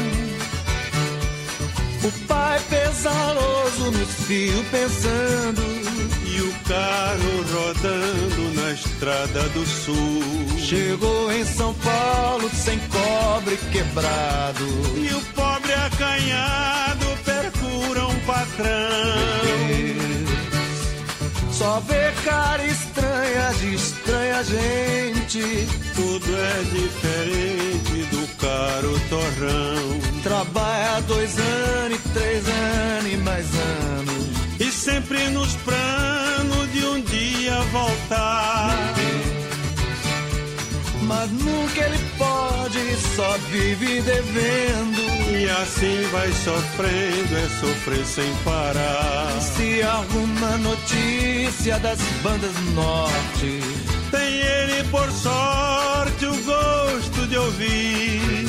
S1: O pai pesaroso nos fios pensando,
S21: e o carro rodando na estrada do sul.
S1: Chegou em São Paulo sem cobre quebrado,
S21: e o pobre acanhado percura um patrão.
S1: Só vê cara estranha de estranha gente,
S21: tudo é diferente do caro torrão.
S1: Trabalha dois anos e três anos e mais anos,
S21: e sempre nos planos de um dia voltar.
S1: matar.
S4: Mas nunca ele pode, só vive devendo.
S1: E assim vai sofrendo, é sofrer sem parar.
S4: Se alguma notícia das bandas do norte,
S1: tem ele por sorte o gosto de ouvir.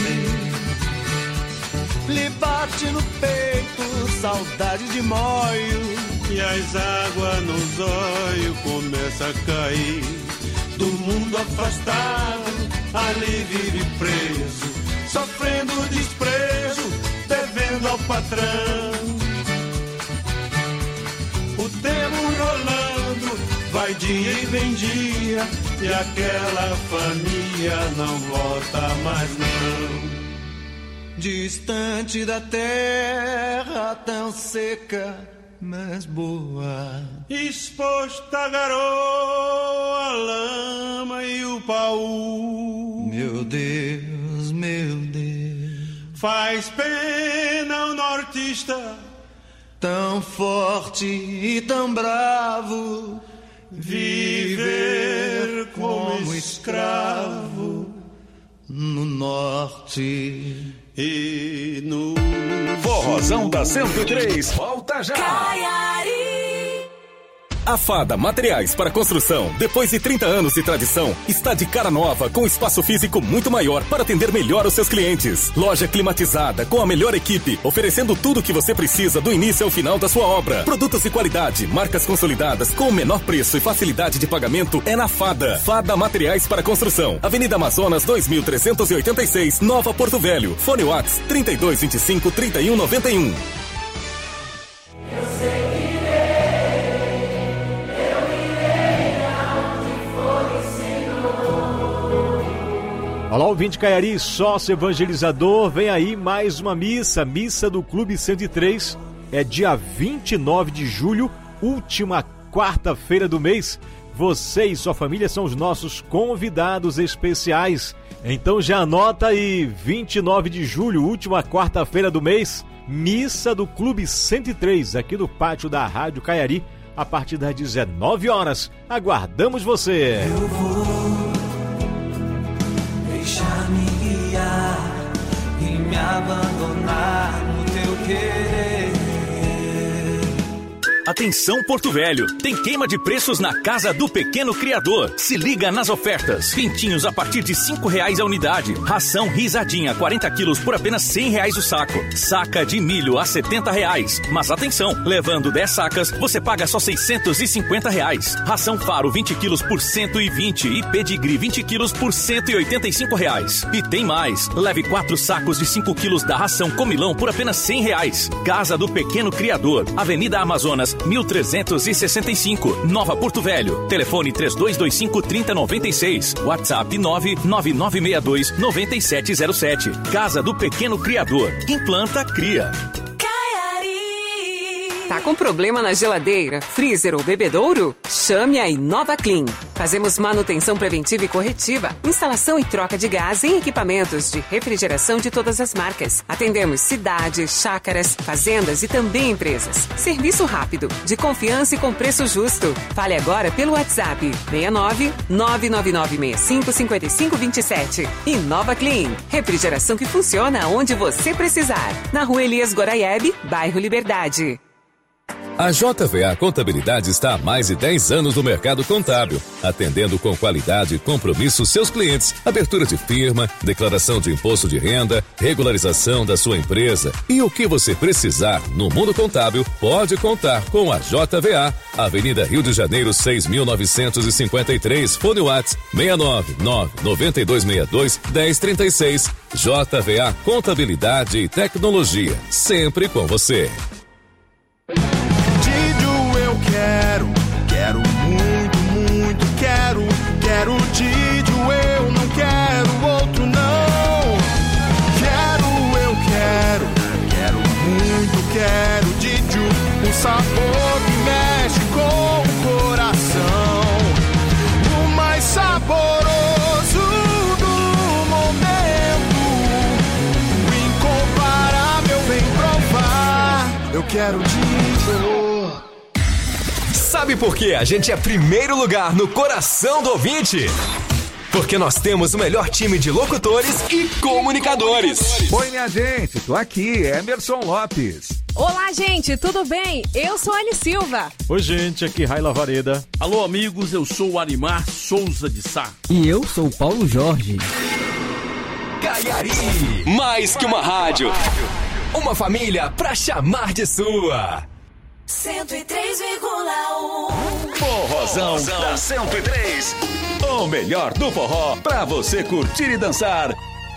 S4: Lhe bate no peito, saudade de moio.
S1: E as águas nos olhos começam a cair. Do mundo afastado, ali vive preso, sofrendo desprezo, devendo ao patrão. O tempo rolando, vai dia e vem dia, e aquela família não volta mais não.
S4: Distante da terra tão seca, mas boa,
S1: exposta a garoa, a lama e o paú.
S4: Meu Deus, meu Deus,
S1: faz pena o nortista,
S4: tão forte e tão bravo,
S1: viver como escravo
S4: no norte
S1: e no
S3: Forrozão da cento e três, volta já!
S5: Caiari.
S15: A Fada Materiais para Construção, depois de trinta anos de tradição, está de cara nova com espaço físico muito maior para atender melhor os seus clientes. Loja climatizada com a melhor equipe, oferecendo tudo o que você precisa do início ao final da sua obra. Produtos de qualidade, marcas consolidadas com o menor preço e facilidade de pagamento é na Fada. Fada Materiais para Construção, Avenida Amazonas dois mil trezentos e oitenta e seis, Nova Porto Velho. Fone WhatsApp trinta e dois, vinte e cinco, trinta e um, noventa e um.
S23: Olá, ouvinte Caiari, sócio evangelizador, vem aí mais uma missa, missa do Clube cento e três, é dia vinte e nove de julho, última quarta-feira do mês. Você e sua família são os nossos convidados especiais, então já anota aí, vinte e nove de julho, última quarta-feira do mês, missa do Clube cento e três, aqui no pátio da Rádio Caiari, a partir das dezenove horas, aguardamos você!
S4: Eu vou deixar-me guiar e me abandonar no teu querer.
S24: Atenção Porto Velho, tem queima de preços na Casa do Pequeno Criador. Se liga nas ofertas. Pintinhos a partir de cinco reais a unidade. Ração risadinha, quarenta quilos por apenas cem reais o saco. Saca de milho a setenta reais. Mas atenção, levando dez sacas, você paga só seiscentos e cinquenta reais. Ração Faro vinte quilos por cento e vinte e Pedigree vinte quilos por cento e oitenta e cinco reais. E tem mais, leve quatro sacos de cinco quilos da ração Comilão por apenas cem reais. Casa do Pequeno Criador, Avenida Amazonas, mil trezentos e sessenta e cinco, Nova Porto Velho. Telefone três dois dois cinco, três zero nove seis. WhatsApp nove nove nove seis dois, nove sete zero sete. Casa do Pequeno Criador. Implanta, cria.
S12: Tá com problema na geladeira, freezer ou bebedouro? Chame a Inova Clean. Fazemos manutenção preventiva e corretiva, instalação e troca de gás em equipamentos de refrigeração de todas as marcas. Atendemos cidades, chácaras, fazendas e também empresas. Serviço rápido, de confiança e com preço justo. Fale agora pelo WhatsApp seis nove nove nove nove seis cinco cinco cinco dois sete. Inova Clean. Refrigeração que funciona onde você precisar. Na Rua Elias Goraieb, bairro Liberdade.
S25: A J V A Contabilidade está há mais de dez anos no mercado contábil, atendendo com qualidade e compromisso seus clientes. Abertura de firma, declaração de imposto de renda, regularização da sua empresa e o que você precisar no mundo contábil, pode contar com a J V A. Avenida Rio de Janeiro, seis mil novecentos e cinquenta e três, fone WhatsApp seis nove nove nove dois seis dois, um zero três seis. J V A Contabilidade e Tecnologia, sempre com você.
S1: Quero, quero muito, muito, quero, quero Didio, eu não quero outro não. Quero, eu quero, quero muito, quero Didio, um sabor que mexe com o coração, o mais saboroso do momento, o incomparável, vem provar, eu quero Didio.
S5: Sabe por que a gente é primeiro lugar no coração do ouvinte? Porque nós temos o melhor time de locutores e comunicadores.
S14: Oi, minha gente, tô aqui, Emerson Lopes.
S6: Olá, gente, tudo bem? Eu sou Anne Silva.
S23: Oi, gente, aqui Raila Vareda.
S7: Alô, amigos, eu sou o Arimar Souza de Sá.
S8: E eu sou o Paulo Jorge.
S5: Caiari, mais que uma rádio, uma família pra chamar de sua.
S1: cento e três vírgula um
S3: Forrozão da cento e três. O melhor do forró pra você curtir e dançar.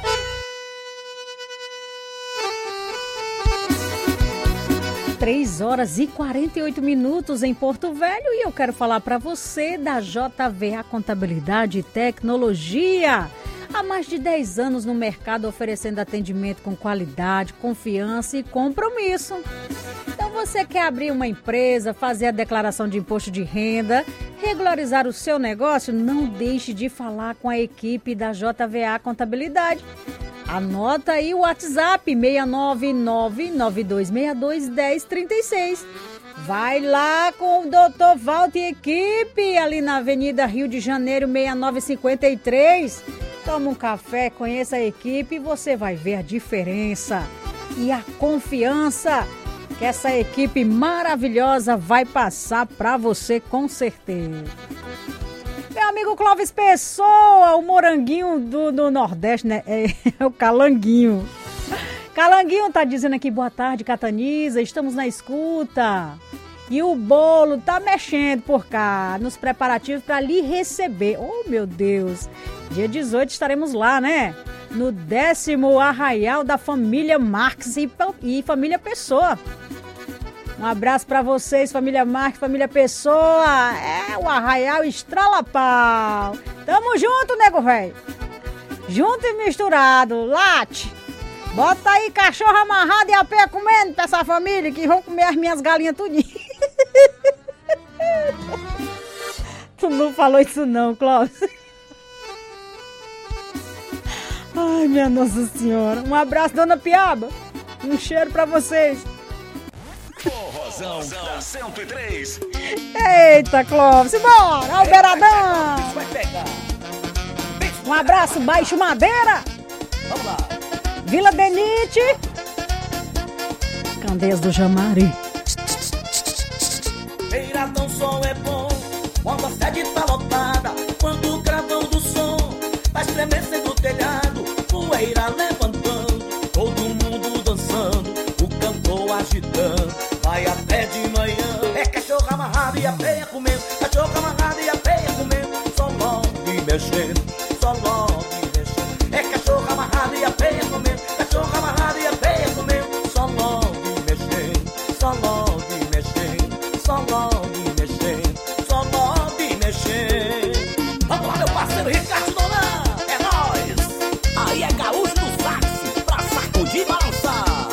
S2: três horas e quarenta e oito minutos em Porto Velho e eu quero falar para você da J V A Contabilidade e Tecnologia. Há mais de dez anos no mercado oferecendo atendimento com qualidade, confiança e compromisso. Então você quer abrir uma empresa, fazer a declaração de imposto de renda, regularizar o seu negócio? Não deixe de falar com a equipe da J V A Contabilidade. Anota aí o WhatsApp seis nove nove, nove dois seis dois, um zero três seis. Vai lá com o doutor Walter e equipe ali na Avenida Rio de Janeiro seis nove cinco três. Toma um café, conheça a equipe e você vai ver a diferença e a confiança que essa equipe maravilhosa vai passar para você com certeza. Meu amigo Clóvis Pessoa, o moranguinho do, do Nordeste, né? É, é o calanguinho. Calanguinho tá dizendo aqui, boa tarde, Cataniza, estamos na escuta. E o bolo tá mexendo por cá, nos preparativos para lhe receber. Oh, meu Deus. Dia dezoito estaremos lá, né? No décimo Arraial da família Marques e, e família Pessoa. Um abraço pra vocês, família Marques, família Pessoa. É o Arraial Estralapau. Tamo junto, nego velho. Junto e misturado. Late. Bota aí cachorro amarrado e a pé comendo pra essa família que vão comer as minhas galinhas tudinho. Tu não falou isso não, Clóvis. Ai, minha Nossa Senhora. Um abraço, dona Piaba. Um cheiro pra vocês.
S3: Forrozão da cento e três.
S2: Eita, Clóvis, bora, ao beiradão. Um abraço, Baixo Madeira.
S1: Vamos lá.
S2: Vila Benite. Candeias do Jamari.
S1: Beiradão, som é bom quando a sede tá lotada, quando o gravão do som vai estremecendo o telhado, poeira levantando, todo mundo dançando, o cantor agitando, vai até de manhã. É cachorro amarrado e a peia comendo, cachorro amarrado e a peia comendo, só logo mexendo, só logo mexendo. É cachorro amarrado e a peia comendo, cachorro amarrado e a peia comendo, só logo mexendo, só logo mexendo, só logo mexendo, só logo mexendo. Vamos lá, meu parceiro Ricardo Donan, é nóis! Aí é gaúcho do sax, pra sacudir e balançar.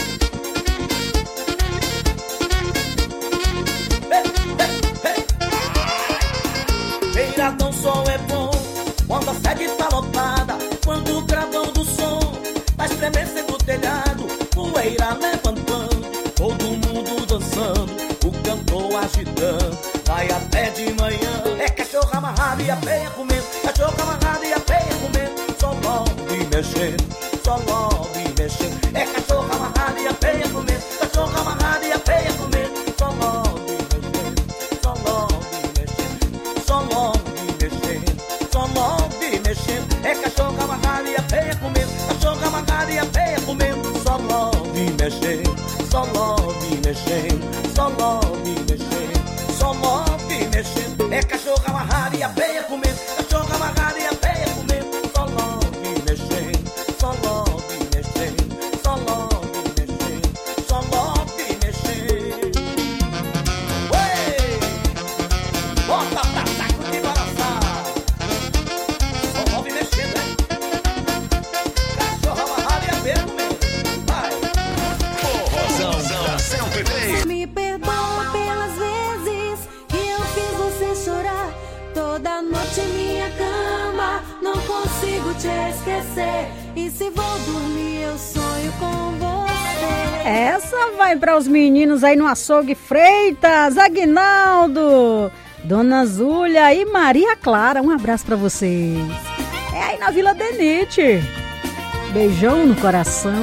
S1: Beiradão, som é bom quando a sede tá lotada, quando o gravão do som vai estremecendo o telhado, poeira levantando, todo mundo dançando, o cantor agitando, vai até de manhã. É cachorro amarrado e a peia comendo, cachorro amarrado e a peia comendo, só logo mexendo, só logo mexendo. É cachorro amarrado e a peia comendo, cachorro amarrado e a peia comendo, só logo mexendo, só logo mexendo, só logo mexendo, só logo mexendo. É cachorro amarrado e a peia comendo, cachorro amarrado e a peia comendo, só logo mexendo, só logo mexendo, só logo mexendo, só logo mexendo. É cachorro amarrado e a peia comendo, cachorro amarrado e a peia comendo, só logo mexendo, só logo mexendo, só logo mexendo, só logo mexendo. Ué! Bota pra saco de balançar, só logo mexendo, né? Cachorro amarrado e a peia comendo, vai!
S3: Forrozão da cento e três.
S9: Me perdoa pelas vezes que eu fiz você chorar. Toda noite em minha cama, não consigo te esquecer. E se vou dormir, eu sonho com você.
S2: Essa vai para os meninos aí no açougue Freitas, Aguinaldo, Dona Zúlia e Maria Clara. Um abraço para vocês. É aí na Vila Denite. Beijão no coração.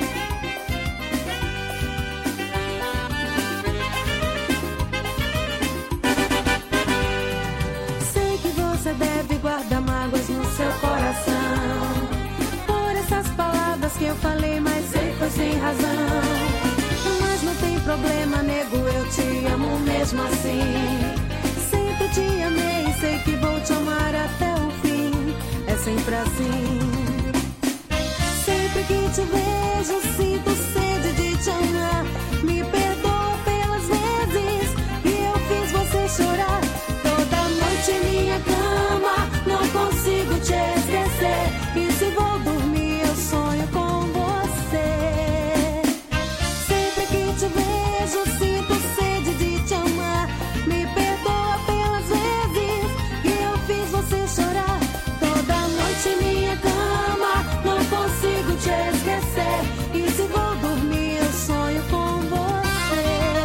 S9: Sei que você deve guardar mágoas no seu coração por essas palavras que eu falei, mas sei que foi sem razão. Mas não tem problema, nego, eu te amo mesmo assim. Sempre te amei e sei que vou te amar até o fim. É sempre assim. Sempre que te vejo, sinto sede de te amar. Me perdoa pelas vezes que eu fiz você chorar. Toda noite em minha cama, não consigo te esquecer. E se vou dormir, eu sonho com você. Sempre que te vejo, sinto sede de te amar. Me perdoa pelas vezes que eu fiz você chorar. Toda noite em minha cama, não consigo te esquecer. E se vou dormir, eu sonho com você.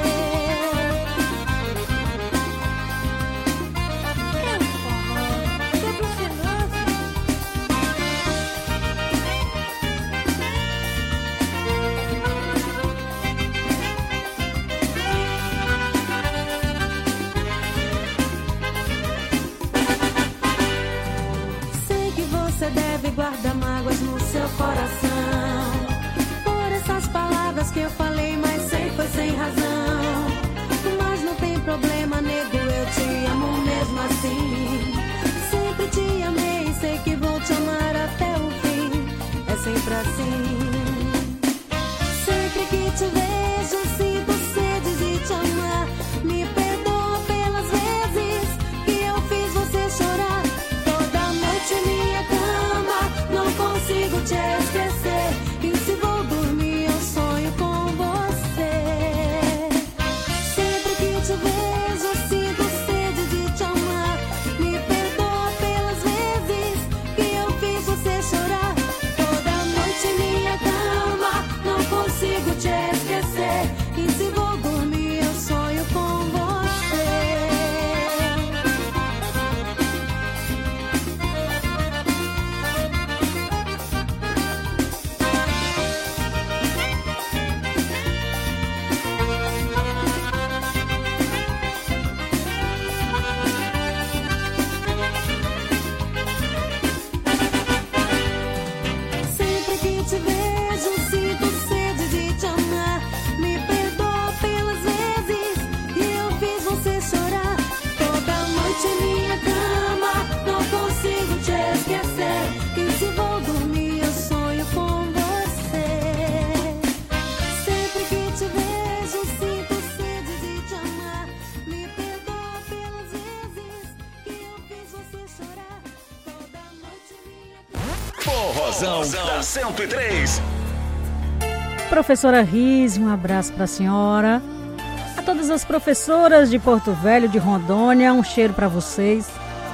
S9: Sei que você deve guardar mágoas no seu coração por essas palavras que eu falei, mas sei que foi sem razão. Mas não tem problema, nego, eu te amo mesmo assim. Sempre te amei, sei que vou te amar até o fim. É sempre assim. Sempre que te vejo, sinto sede de te amar. Me perdoa pelas vezes que eu fiz você chorar. Toda noite em minha cama, não consigo te esquecer. E se vou dormir, eu sonho com você. Sempre que te vejo, sinto sede de te amar. Me perdoa pelas vezes que eu fiz você chorar. Toda noite em minha cama, não consigo te esquecer. E se vou dormir, eu sonho com você. Sempre que te vejo, sinto sede de te amar. Me perdoa pelas vezes que eu fiz você chorar. Toda noite em minha cama, não consigo te esquecer. E se vou dormir, eu sonho com você. Sempre que te vejo, sinto sede de te amar. Me perdoa pelas vezes que eu fiz você chorar. Toda noite em minha
S3: Forrozão da cento e três.
S2: Professora Riz, um abraço para a senhora. A todas as professoras de Porto Velho, de Rondônia, um cheiro para vocês.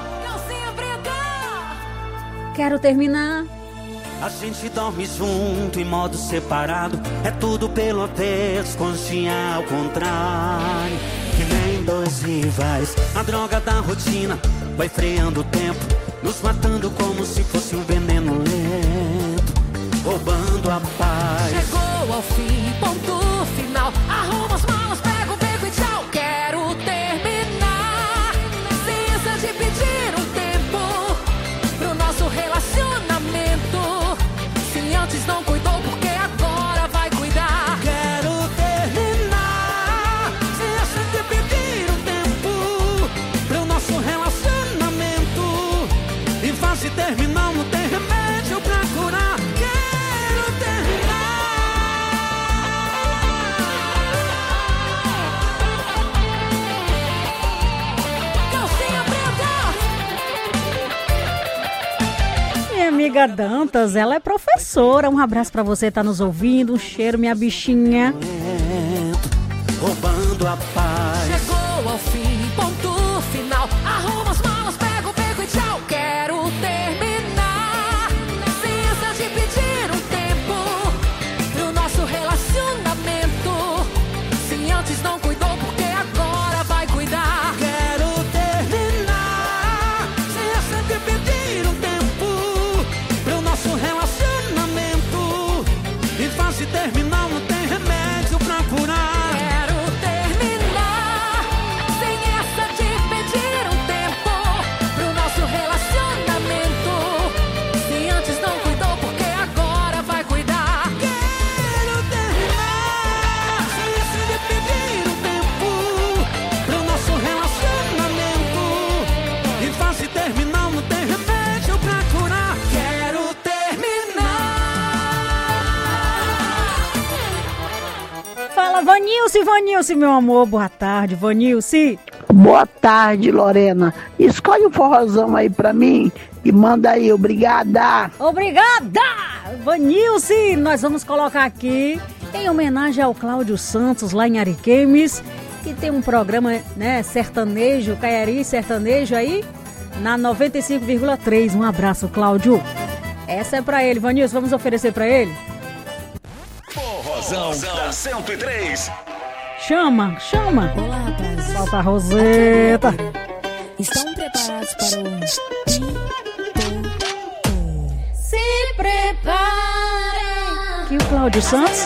S2: Quero terminar.
S10: A gente dorme junto em modo separado. É tudo pelo avesso, conchinha ao contrário. Que nem dois rivais. A droga da rotina vai freando o tempo, nos matando como se fosse um veneno lento, roubando a paz.
S11: Chegou ao fim, ponto final. Arruma as malas, pega o beco e tchau. Quero terminar. Precisa de pedir um tempo pro nosso relacionamento. Se antes não cuidou, porque agora vai cuidar.
S10: Quero terminar.
S11: Precisa de pedir um tempo
S10: pro nosso relacionamento.
S11: Em fase terminal não tem remédio pra curar. Quero terminar. Calcinha preta.
S2: Minha amiga Dantas, ela é professora. Um abraço pra você, tá nos ouvindo. Um cheiro, minha bichinha.
S10: Roubando a paz.
S11: Chegou ao fim, ponto final. Arruma as malas, pega o beco e tchau. Quero terminar. Precisa de pedir um tempo pro nosso relacionamento.
S2: Alô, Vanilce, Vanilce, meu amor, boa tarde, Vanilce.
S13: Boa tarde, Lorena. Escolhe um forrozão aí pra mim e manda aí, obrigada.
S2: Obrigada, Vanilce. Nós vamos colocar aqui em homenagem ao Cláudio Santos, lá em Ariquemes, que tem um programa, né, sertanejo, Caiari sertanejo aí, na noventa e cinco vírgula três. Um abraço, Cláudio. Essa é pra ele, Vanilce, vamos oferecer pra ele?
S3: Forrozão da cento e três.
S2: Chama, chama.
S16: Olá, rapazes.
S2: Solta a Roseta.
S16: Estão preparados para o...
S9: Se prepara.
S2: Aqui o Cláudio Santos.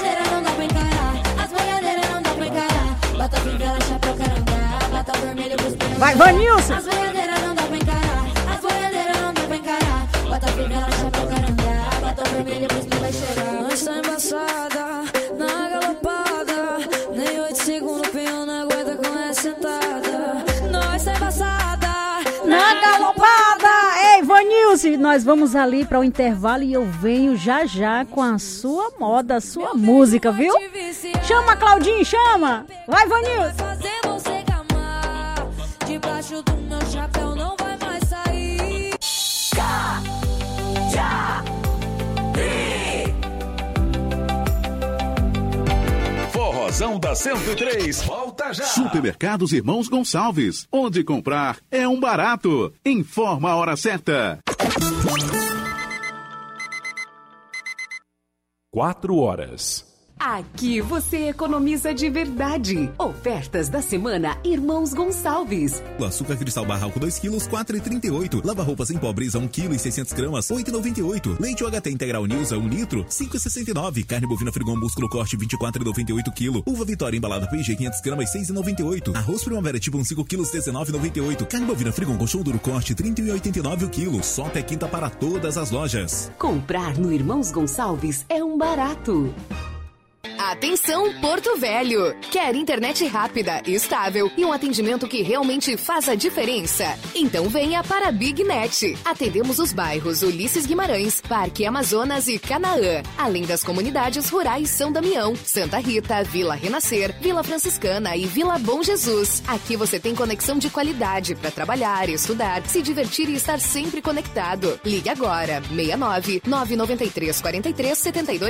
S2: Vai, Vanilson.
S9: As boiadeiras não dá pra encarar. As boiadeiras não dá pra encarar. Bota a primeira chapa pra caramba. Bota o vermelho pro espinho vai chorar.
S16: Nós tá embaçada, na galopada. Nem oito segundos o peão não aguenta com essa sentada. Nós tá embaçada,
S2: na galopada. Ei, Vanilson, nós vamos ali para o intervalo e eu venho já já com a sua moda, a sua música, viu? Chama, Claudinho, chama. Vai, Vanilson.
S16: Debaixo do meu chapéu não vai mais sair.
S3: Forrozão da cento e três. Volta já.
S17: Supermercados Irmãos Gonçalves. Onde comprar é um barato. Informa a hora certa.
S18: Quatro horas.
S12: Aqui você economiza de verdade. Ofertas da semana Irmãos Gonçalves.
S19: O açúcar cristal barra álcool dois quilos, quatro reais e trinta e oito centavos. Lava roupas em pó Brisa um quilo e seiscentos gramas, oito reais e noventa e oito centavos. Leite U H T integral Nilza um litro, cinco reais e sessenta e nove centavos. Carne bovina Frigon músculo corte vinte e quatro reais e noventa e oito centavos. Uva Vitória embalada P G quinhentos gramas, seis reais e noventa e oito centavos. Arroz Primavera tipo um cinco quilos, dezenove reais e noventa e oito centavos. Carne bovina Frigon colchão duro corte trinta e um reais e oitenta e nove centavos o quilo. Só até quinta para todas as lojas.
S12: Comprar no Irmãos Gonçalves é um barato.
S26: Atenção, Porto Velho! Quer internet rápida, estável e um atendimento que realmente faz a diferença? Então venha para a Big Net. Atendemos os bairros Ulisses Guimarães, Parque Amazonas e Canaã, além das comunidades rurais São Damião, Santa Rita, Vila Renascer, Vila Franciscana e Vila Bom Jesus. Aqui você tem conexão de qualidade para trabalhar, estudar, se divertir e estar sempre conectado. Ligue agora, seis nove nove nove três quatro três sete dois